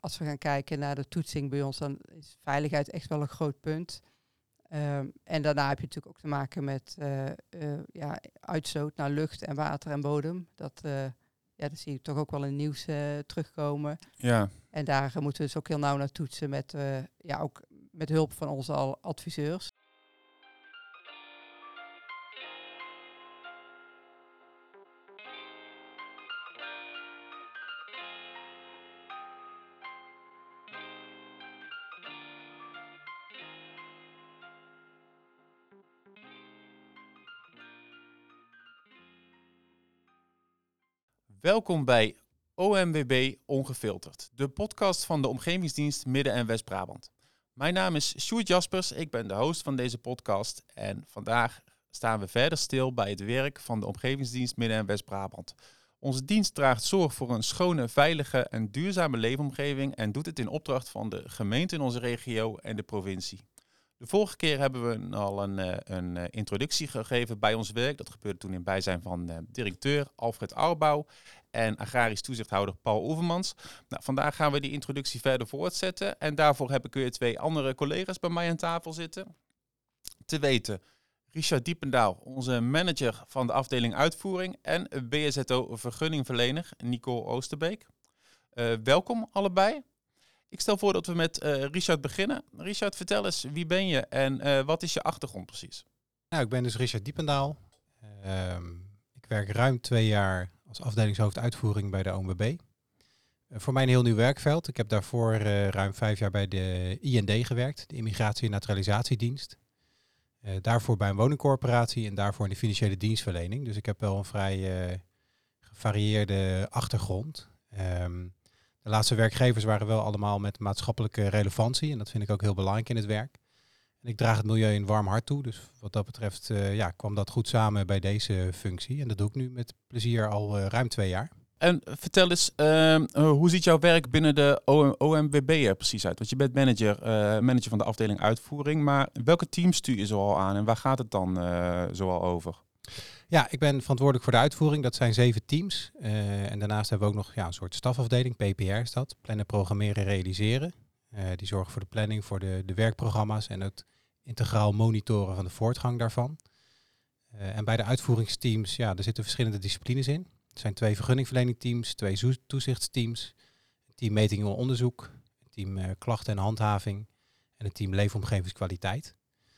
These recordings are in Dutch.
als we gaan kijken naar de toetsing bij ons, dan is veiligheid echt wel een groot punt. En daarna heb je natuurlijk ook te maken met uitstoot naar lucht en water en bodem. Dat zie je toch ook wel in nieuws terugkomen. Ja. En daar moeten we dus ook heel nauw naar toetsen met, ook met hulp van onze adviseurs. Welkom bij OMWB Ongefilterd, de podcast van de Omgevingsdienst Midden- en West-Brabant. Mijn naam is Sjoerd Jaspers, ik ben de host van deze podcast en vandaag staan we verder stil bij het werk van de Omgevingsdienst Midden- en West-Brabant. Onze dienst draagt zorg voor een schone, veilige en duurzame leefomgeving en doet het in opdracht van de gemeente in onze regio en de provincie. De vorige keer hebben we al een introductie gegeven bij ons werk. Dat gebeurde toen in bijzijn van directeur Alfred Arbouw en agrarisch toezichthouder Paul Oevermans. Nou, vandaag gaan we die introductie verder voortzetten. En daarvoor heb ik weer 2 andere collega's bij mij aan tafel zitten. Te weten Richard Diependaal, onze manager van de afdeling uitvoering. En BSZO vergunningverlener Nicole Oosterbeek. Welkom allebei. Ik stel voor dat we met Richard beginnen. Richard, vertel eens, wie ben je en wat is je achtergrond precies? Nou, ik ben dus Richard Diependaal. Ik werk ruim 2 jaar als afdelingshoofd uitvoering bij de OMWB. Voor mij een heel nieuw werkveld. Ik heb daarvoor ruim 5 jaar bij de IND gewerkt, de Immigratie- en Naturalisatiedienst. Daarvoor bij een woningcorporatie en daarvoor in de financiële dienstverlening. Dus ik heb wel een vrij gevarieerde achtergrond. De laatste werkgevers waren wel allemaal met maatschappelijke relevantie. En dat vind ik ook heel belangrijk in het werk. En ik draag het milieu een warm hart toe. Dus wat dat betreft kwam dat goed samen bij deze functie. En dat doe ik nu met plezier al ruim 2 jaar. En vertel eens, hoe ziet jouw werk binnen de OMWB er precies uit? Want je bent manager van de afdeling uitvoering. Maar welke teams stuur je zoal aan en waar gaat het dan zoal over? Ja, ik ben verantwoordelijk voor de uitvoering. Dat zijn 7 teams. En daarnaast hebben we ook nog een soort stafafdeling, PPR is dat. Plannen, programmeren, realiseren. Die zorgen voor de planning, voor de werkprogramma's en het integraal monitoren van de voortgang daarvan. En bij de uitvoeringsteams, er zitten verschillende disciplines in. Er zijn 2 vergunningverleningteams, 2 toezichtsteams, een team metingen en onderzoek, een team klachten en handhaving en een team leefomgevingskwaliteit.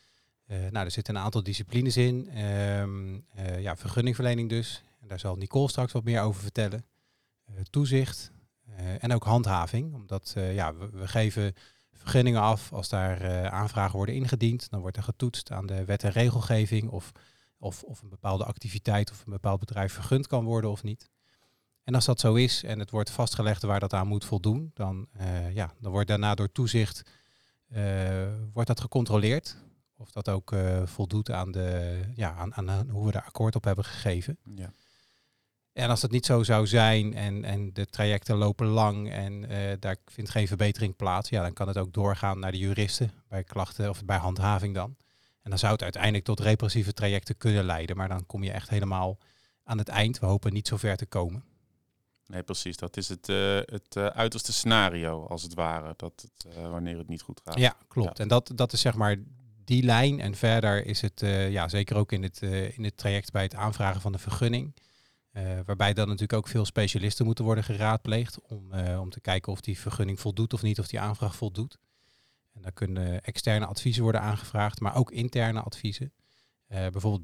Er zitten een aantal disciplines in. Vergunningverlening dus. En daar zal Nicole straks wat meer over vertellen. Toezicht en ook handhaving. Omdat we geven vergunningen af als daar aanvragen worden ingediend. Dan wordt er getoetst aan de wet en regelgeving of een bepaalde activiteit of een bepaald bedrijf vergund kan worden of niet. En als dat zo is en het wordt vastgelegd waar dat aan moet voldoen, dan wordt daarna door toezicht wordt dat gecontroleerd. Of dat ook voldoet aan aan hoe we daar akkoord op hebben gegeven. Ja. En als dat niet zo zou zijn en de trajecten lopen lang en daar vindt geen verbetering plaats, dan kan het ook doorgaan naar de juristen bij klachten of bij handhaving dan. En dan zou het uiteindelijk tot repressieve trajecten kunnen leiden. Maar dan kom je echt helemaal aan het eind. We hopen niet zo ver te komen. Nee, precies. Dat is het uiterste scenario, als het ware. Wanneer het niet goed gaat. Ja, klopt. Ja. En dat is zeg maar die lijn. En verder is het zeker ook in het traject bij het aanvragen van de vergunning. Waarbij dan natuurlijk ook veel specialisten moeten worden geraadpleegd. Om te kijken of die vergunning voldoet of niet. Of die aanvraag voldoet. En daar kunnen externe adviezen worden aangevraagd. Maar ook interne adviezen. Bijvoorbeeld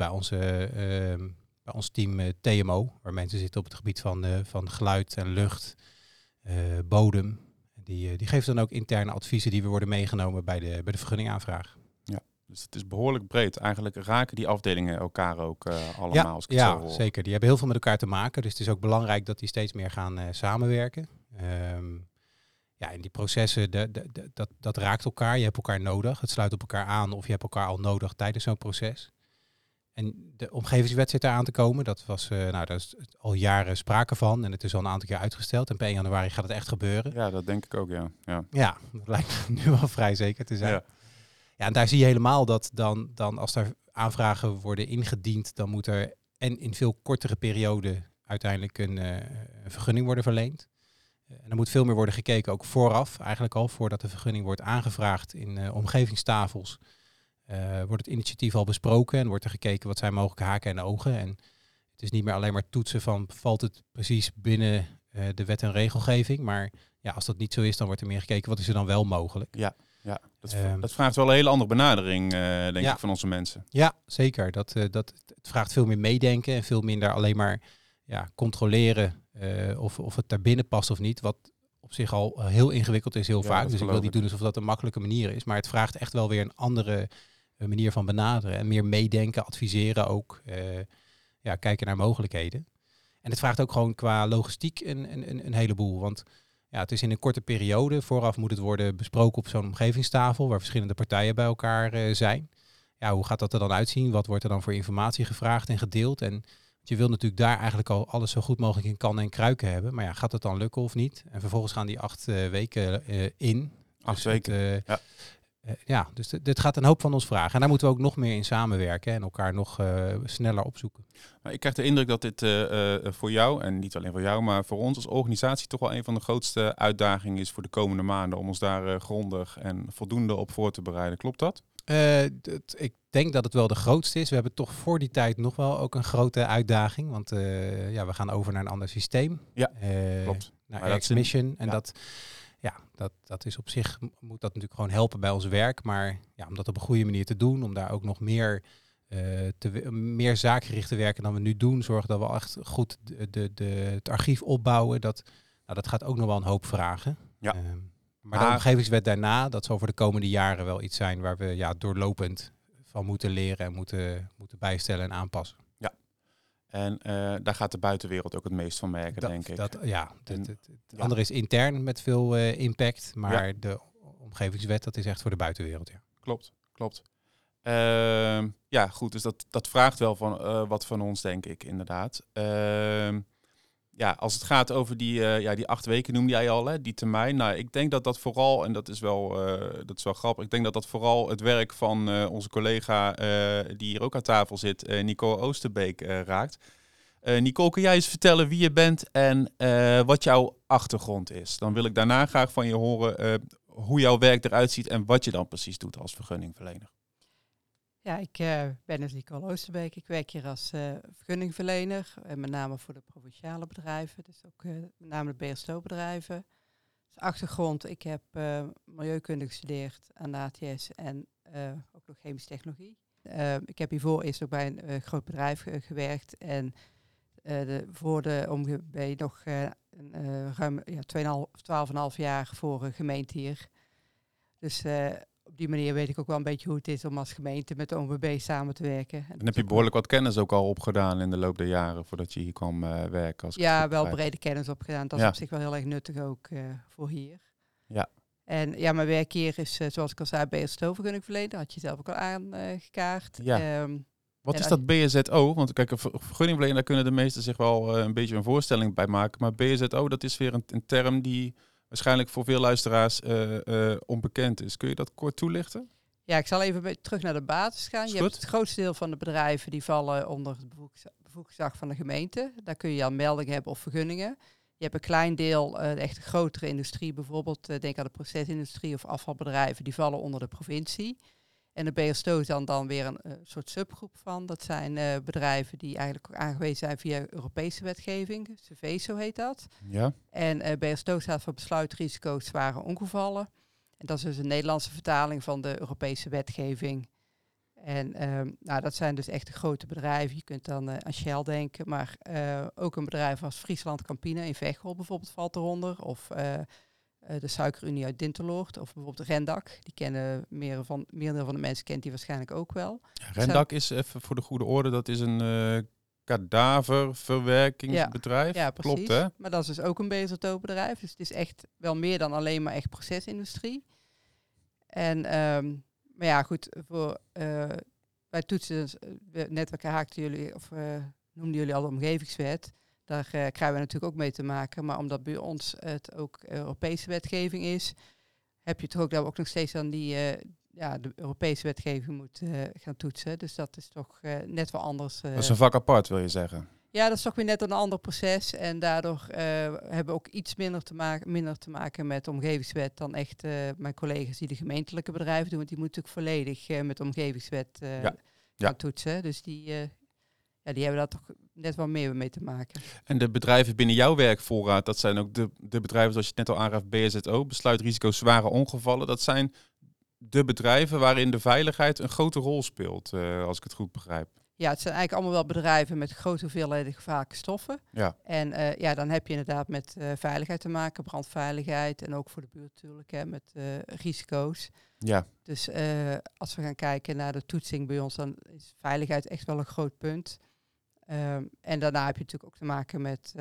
bij ons team TMO. Waar mensen zitten op het gebied van geluid en lucht. Bodem. Die geeft dan ook interne adviezen die weer worden meegenomen bij de vergunningaanvraag. Ja, dus het is behoorlijk breed. Eigenlijk raken die afdelingen elkaar ook allemaal. Als ik het zo hoor. Zeker. Die hebben heel veel met elkaar te maken. Dus het is ook belangrijk dat die steeds meer gaan samenwerken. En die processen, dat raakt elkaar. Je hebt elkaar nodig. Het sluit op elkaar aan of je hebt elkaar al nodig tijdens zo'n proces. En de omgevingswet zit daar aan te komen. Dat was daar is al jaren sprake van. En het is al een aantal keer uitgesteld. En per 1 januari gaat het echt gebeuren. Ja, dat denk ik ook, ja. Ja, dat lijkt me nu wel vrij zeker te zijn. Ja, en daar zie je helemaal dat dan als er aanvragen worden ingediend, dan moet er en in veel kortere periode uiteindelijk een vergunning worden verleend. En er moet veel meer worden gekeken, ook vooraf, eigenlijk al voordat de vergunning wordt aangevraagd in omgevingstafels. Wordt het initiatief al besproken en wordt er gekeken wat zijn mogelijke haken en ogen. En het is niet meer alleen maar toetsen van valt het precies binnen de wet en regelgeving. Maar ja, als dat niet zo is, dan wordt er meer gekeken wat is er dan wel mogelijk. Ja, dat vraagt wel een hele andere benadering, denk ik, van onze mensen. Ja, zeker. Het vraagt veel meer meedenken en veel minder alleen maar controleren of het daar binnen past of niet. Wat op zich al heel ingewikkeld is heel vaak. Dus ik wil niet doen alsof dat een makkelijke manier is. Maar het vraagt echt wel weer een andere manier van benaderen. En meer meedenken, adviseren ook. Kijken naar mogelijkheden. En het vraagt ook gewoon qua logistiek een heleboel. Want ja, het is in een korte periode. Vooraf moet het worden besproken op zo'n omgevingstafel waar verschillende partijen bij elkaar zijn. Ja, hoe gaat dat er dan uitzien? Wat wordt er dan voor informatie gevraagd en gedeeld? En je wil natuurlijk daar eigenlijk al alles zo goed mogelijk in kannen en kruiken hebben. Maar ja, gaat het dan lukken of niet? En vervolgens gaan die 8 weken in. 8 weken, dus dit gaat een hoop van ons vragen. En daar moeten we ook nog meer in samenwerken en elkaar nog sneller opzoeken. Maar ik krijg de indruk dat dit voor jou, en niet alleen voor jou, maar voor ons als organisatie toch wel een van de grootste uitdagingen is voor de komende maanden. Om ons daar grondig en voldoende op voor te bereiden. Klopt dat? Ik denk dat het wel de grootste is. We hebben toch voor die tijd nog wel ook een grote uitdaging. Want we gaan over naar een ander systeem. Ja, klopt. Naar X-Mission. En dat is op zich, moet dat natuurlijk gewoon helpen bij ons werk. Maar ja, om dat op een goede manier te doen, om daar ook nog meer zaakgericht te werken dan we nu doen. Zorgen dat we echt goed het archief opbouwen. Dat gaat ook nog wel een hoop vragen. Ja. Maar de omgevingswet daarna, dat zal voor de komende jaren wel iets zijn waar we doorlopend van moeten leren en moeten bijstellen en aanpassen. Ja, en daar gaat de buitenwereld ook het meest van merken, denk ik. Het andere is intern met veel impact, maar de omgevingswet, dat is echt voor de buitenwereld. Ja. Klopt. Goed, dus dat vraagt wel wat van ons, denk ik, inderdaad. Als het gaat over die 8 weken noemde jij al, hè, die termijn. Nou, ik denk dat vooral, en dat is wel grappig, ik denk dat vooral het werk van onze collega die hier ook aan tafel zit, Nicole Oosterbeek, raakt. Nicole, kun jij eens vertellen wie je bent en wat jouw achtergrond is? Dan wil ik daarna graag van je horen hoe jouw werk eruit ziet en wat je dan precies doet als vergunningverlener. Ja, ik ben dus Nicole Oosterbeek. Ik werk hier als vergunningverlener, met name voor de provinciale bedrijven, dus ook met name de BSO-bedrijven. Als achtergrond, ik heb milieukunde gestudeerd aan de ATS en ook nog chemische technologie. Ik heb hiervoor eerst ook bij een groot bedrijf gewerkt en voor de OMGB nog ruim 12,5 jaar voor een gemeente hier. Dus op die manier weet ik ook wel een beetje hoe het is om als gemeente met de OMWB samen te werken. En heb je behoorlijk wat kennis ook al opgedaan in de loop der jaren voordat je hier kwam werken? Wel brede kennis opgedaan. Dat is op zich wel heel erg nuttig ook voor hier. Ja. En mijn werk hier is, zoals ik al zei, BSO-vergunning verlenen. Dat had je zelf ook al aangekaart. Ja. Wat is dat BSZO? Want kijk, een vergunningverlener, daar kunnen de meesten zich wel een beetje een voorstelling bij maken. Maar BSZO, dat is weer een term die waarschijnlijk voor veel luisteraars onbekend is. Kun je dat kort toelichten? Ja, ik zal even terug naar de basis gaan. Je hebt het grootste deel van de bedrijven die vallen onder het bevoegdheidsgezag van de gemeente. Daar kun je al meldingen hebben of vergunningen. Je hebt een klein deel, de echt grotere industrie bijvoorbeeld, denk aan de procesindustrie of afvalbedrijven, die vallen onder de provincie. En de BSO is dan weer een soort subgroep van. Dat zijn bedrijven die eigenlijk ook aangewezen zijn via Europese wetgeving. CVSO heet dat. Ja. En BSO staat voor besluitrisico's zware ongevallen. En dat is dus een Nederlandse vertaling van de Europese wetgeving. En dat zijn dus echt de grote bedrijven. Je kunt dan aan Shell denken, maar ook een bedrijf als Friesland Campina in Veghel bijvoorbeeld valt eronder. Of de Suikerunie uit Dinteloord of bijvoorbeeld Rendak. Die kennen meerdere van de mensen kent die waarschijnlijk ook wel. Ja, Rendak is, even voor de goede orde, dat is een kadaververwerkingsbedrijf. Ja, precies. Klopt, hè? Maar dat is dus ook een BSO-bedrijf. Dus het is echt wel meer dan alleen maar echt procesindustrie. En maar ja, goed, bij toetsen, netwerk haakten jullie, of noemden jullie al de omgevingswet. Daar krijgen we natuurlijk ook mee te maken. Maar omdat bij ons het ook Europese wetgeving is, heb je toch ook dat we ook nog steeds aan de Europese wetgeving moet gaan toetsen. Dus dat is toch net wel anders. Dat is een vak apart, wil je zeggen? Ja, dat is toch weer net een ander proces. En daardoor hebben we ook iets minder te maken met de omgevingswet dan echt mijn collega's die de gemeentelijke bedrijven doen. Want die moeten natuurlijk volledig met de omgevingswet gaan toetsen. Dus die hebben daar toch net wat meer mee te maken. En de bedrijven binnen jouw werkvoorraad, dat zijn ook de bedrijven zoals je het net al aangaf, BSZO, besluitrisico zware ongevallen. Dat zijn de bedrijven waarin de veiligheid een grote rol speelt, als ik het goed begrijp. Ja, het zijn eigenlijk allemaal wel bedrijven met grote hoeveelheden gevaarlijke stoffen. Ja. En dan heb je inderdaad met veiligheid te maken, brandveiligheid en ook voor de buurt natuurlijk, hè, met risico's. Ja. Dus als we gaan kijken naar de toetsing bij ons, dan is veiligheid echt wel een groot punt. En daarna heb je natuurlijk ook te maken met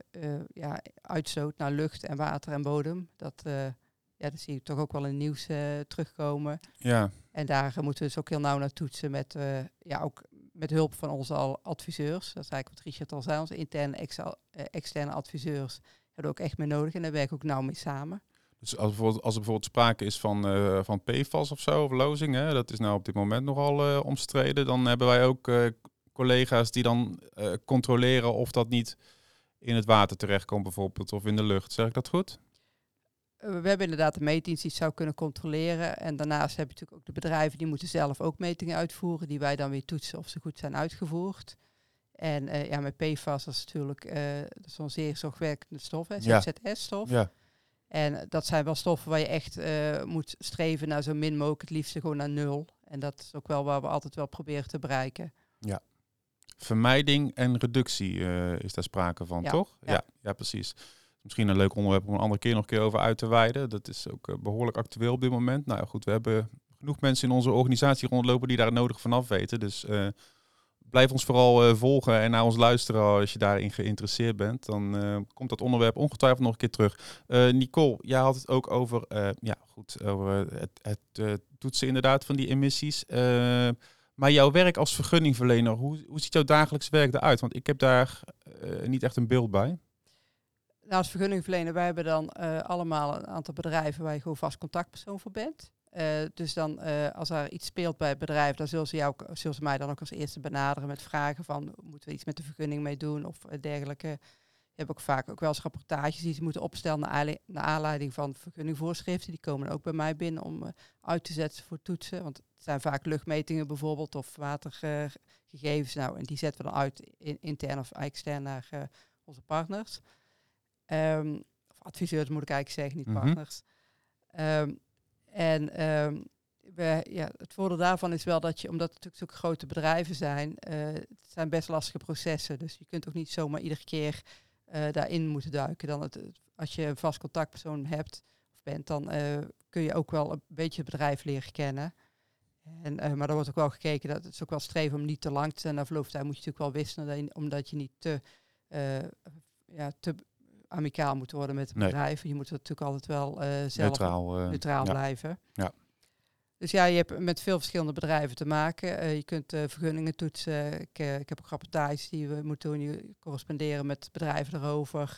uitstoot naar lucht en water en bodem. Dat zie je toch ook wel in het nieuws terugkomen. Ja. En daar moeten we dus ook heel nauw naar toetsen met ook met hulp van onze adviseurs. Dat is eigenlijk wat Richard al zei, onze interne externe adviseurs hebben we ook echt mee nodig en daar werken we ook nauw mee samen. Dus als er bijvoorbeeld sprake is van PFAS of zo, of lozing, hè, dat is nou op dit moment nogal omstreden, dan hebben wij ook collega's die dan controleren of dat niet in het water terechtkomt bijvoorbeeld, of in de lucht. Zeg ik dat goed? We hebben inderdaad een meetdienst die het zou kunnen controleren. En daarnaast heb je natuurlijk ook de bedrijven die moeten zelf ook metingen uitvoeren, die wij dan weer toetsen of ze goed zijn uitgevoerd. En met PFAS is natuurlijk zo'n zeer zorgwekkende stof, ZZS-stof. Ja. En dat zijn wel stoffen waar je echt moet streven naar zo min mogelijk, het liefst gewoon naar 0. En dat is ook wel waar we altijd wel proberen te bereiken. Ja. Vermijding en reductie is daar sprake van, toch? Ja, precies. Misschien een leuk onderwerp om een andere keer nog een keer over uit te wijden. Dat is ook behoorlijk actueel op dit moment. Nou ja, goed, we hebben genoeg mensen in onze organisatie rondlopen die daar het nodige vanaf weten. Dus blijf ons vooral volgen en naar ons luisteren als je daarin geïnteresseerd bent. Dan komt dat onderwerp ongetwijfeld nog een keer terug. Nicole, jij had het ook over, over het toetsen inderdaad van die emissies. Maar jouw werk als vergunningverlener, hoe ziet jouw dagelijks werk eruit? Want ik heb daar niet echt een beeld bij. Nou, als vergunningverlener, wij hebben dan allemaal een aantal bedrijven waar je gewoon vast contactpersoon voor bent. Dus dan als er iets speelt bij het bedrijf, dan zullen ze mij dan ook als eerste benaderen met vragen van, moeten we iets met de vergunning mee doen of dergelijke. Je hebt ook vaak ook wel eens rapportages die ze moeten opstellen naar aanleiding van vergunningvoorschriften. Die komen ook bij mij binnen om uit te zetten voor toetsen. Want het zijn vaak luchtmetingen bijvoorbeeld of watergegevens. Nou, en die zetten we dan uit intern of extern naar onze partners. Of adviseurs moet ik eigenlijk zeggen, niet partners. Het voordeel daarvan is wel dat je, omdat het natuurlijk zulke grote bedrijven zijn, het zijn best lastige processen. Dus je kunt ook niet zomaar iedere keer daarin moeten duiken. Als je een vast contactpersoon hebt of bent, dan kun je ook wel een beetje het bedrijf leren kennen. Maar er wordt ook wel gekeken, dat het is ook wel streven om niet te lang te zijn. Na verloop van tijd moet je natuurlijk wel wisselen, omdat je niet te amicaal moet worden met het bedrijf. Je moet natuurlijk altijd wel zelf neutraal blijven. Ja. Dus ja, je hebt met veel verschillende bedrijven te maken. Je kunt vergunningen toetsen. Ik heb ook rapportages die we moeten doen. Je corresponderen met bedrijven erover.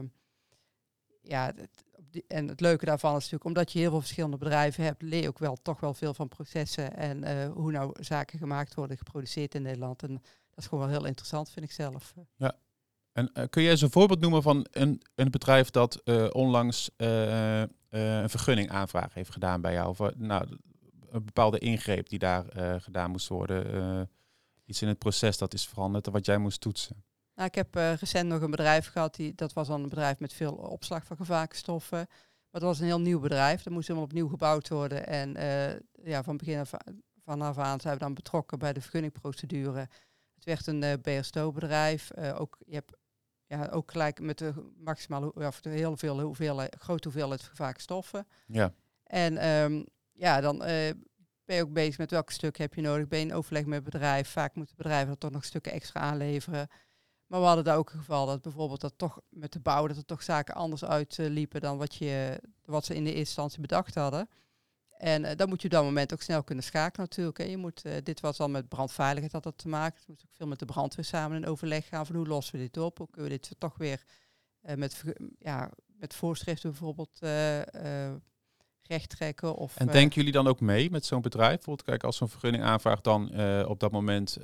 En het leuke daarvan is natuurlijk, omdat je heel veel verschillende bedrijven hebt, leer je ook toch wel veel van processen en hoe nou zaken gemaakt worden, geproduceerd in Nederland. En dat is gewoon wel heel interessant, vind ik zelf. Ja. En kun je eens een voorbeeld noemen van een bedrijf dat onlangs een vergunning aanvraag heeft gedaan bij jou? Of een bepaalde ingreep die daar gedaan moest worden. Iets in het proces dat is veranderd, wat jij moest toetsen. Nou, ik heb recent nog een bedrijf gehad, dat was dan een bedrijf met veel opslag van gevaarlijke stoffen. Maar dat was een heel nieuw bedrijf, dat moest helemaal opnieuw gebouwd worden. En van begin vanaf aan zijn we dan betrokken bij de vergunningprocedure. Het werd een BSTO-bedrijf. Je hebt ook gelijk met de maximale grote hoeveelheid gevaarlijke stoffen. Ja. En dan ben je ook bezig met welk stuk heb je nodig. Ben je in overleg met het bedrijf. Vaak moeten bedrijven er toch nog stukken extra aanleveren. Maar we hadden daar ook een geval dat bijvoorbeeld dat toch met de bouw dat er toch zaken anders uitliepen dan wat ze in de eerste instantie bedacht hadden. En dan moet je op dat moment ook snel kunnen schakelen natuurlijk. Hè. Dit was al met brandveiligheid had dat te maken. Het moet ook veel met de brandweer samen in overleg gaan van hoe lossen we dit op. Hoe kunnen we dit toch weer met voorschriften bijvoorbeeld recht trekken. En denken jullie dan ook mee met zo'n bedrijf? Bijvoorbeeld, kijk, als zo'n vergunning aanvraagt dan op dat moment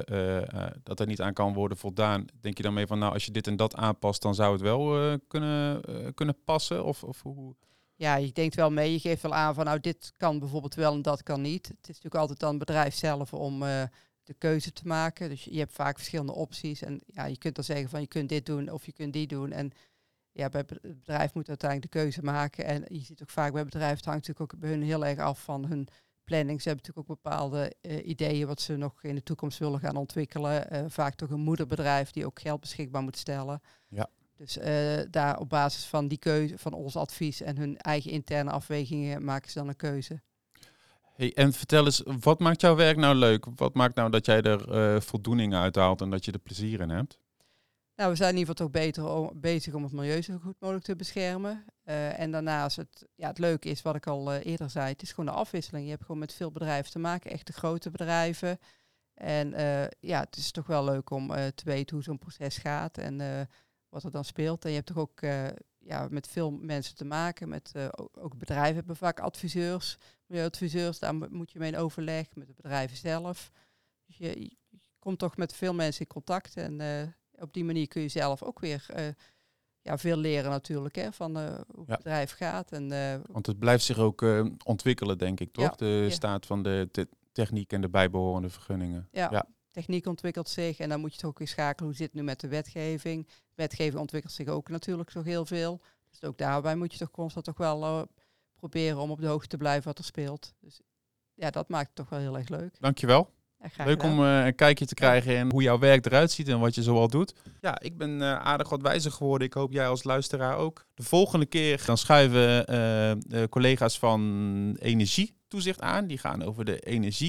dat er niet aan kan worden voldaan, denk je dan mee van, nou, als je dit en dat aanpast, dan zou het wel kunnen passen? Of hoe? Ja, je denkt wel mee. Je geeft wel aan van, nou, dit kan bijvoorbeeld wel en dat kan niet. Het is natuurlijk altijd aan het bedrijf zelf om de keuze te maken. Dus je hebt vaak verschillende opties. En ja, je kunt dan zeggen van, je kunt dit doen of je kunt die doen. En ja, bij het bedrijf moet uiteindelijk de keuze maken. En je ziet ook vaak bij bedrijven, het hangt natuurlijk ook bij hun heel erg af van hun planning. Ze hebben natuurlijk ook bepaalde ideeën wat ze nog in de toekomst willen gaan ontwikkelen. Vaak toch een moederbedrijf die ook geld beschikbaar moet stellen. Ja. Dus daar op basis van die keuze, van ons advies en hun eigen interne afwegingen maken ze dan een keuze. Hey, en vertel eens, wat maakt jouw werk nou leuk? Wat maakt nou dat jij er voldoening uit haalt en dat je er plezier in hebt? Nou, we zijn in ieder geval toch beter bezig om het milieu zo goed mogelijk te beschermen. En daarnaast, het leuke is wat ik al eerder zei, het is gewoon de afwisseling. Je hebt gewoon met veel bedrijven te maken, echt de grote bedrijven. En het is toch wel leuk om te weten hoe zo'n proces gaat en wat er dan speelt. En je hebt toch ook met veel mensen te maken. Ook bedrijven hebben vaak adviseurs, milieuadviseurs. Daar moet je mee in overleg met de bedrijven zelf. Dus je komt toch met veel mensen in contact. En op die manier kun je zelf ook weer veel leren natuurlijk. Hè, van hoe het bedrijf gaat. Want het blijft zich ook ontwikkelen, denk ik, toch? De staat van de techniek en de bijbehorende vergunningen. Ja. Techniek ontwikkelt zich en dan moet je toch ook weer schakelen. Hoe zit het nu met de wetgeving? Wetgeving ontwikkelt zich ook natuurlijk toch heel veel. Dus ook daarbij moet je toch constant toch wel proberen om op de hoogte te blijven wat er speelt. Dus ja, dat maakt het toch wel heel erg leuk. Dankjewel. Ja, leuk om een kijkje te krijgen in hoe jouw werk eruit ziet en wat je zoal doet. Ja, ik ben aardig wat wijzer geworden. Ik hoop jij als luisteraar ook. De volgende keer dan schuiven de collega's van energietoezicht aan. Die gaan over de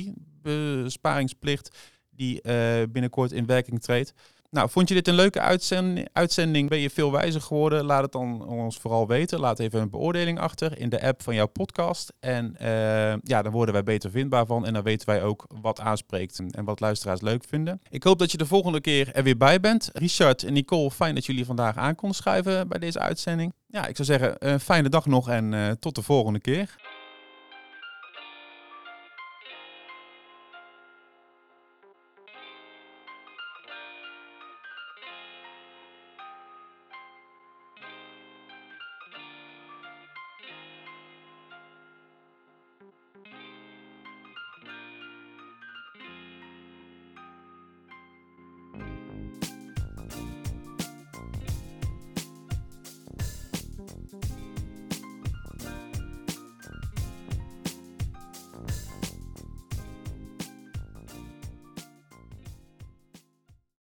energiebesparingsplicht die binnenkort in werking treedt. Nou, vond je dit een leuke uitzending? Ben je veel wijzer geworden? Laat het dan ons vooral weten. Laat even een beoordeling achter in de app van jouw podcast. En dan worden wij beter vindbaar van. En dan weten wij ook wat aanspreekt en wat luisteraars leuk vinden. Ik hoop dat je de volgende keer er weer bij bent. Richard en Nicole, fijn dat jullie vandaag aan konden schuiven bij deze uitzending. Ja, ik zou zeggen, fijne dag nog en tot de volgende keer.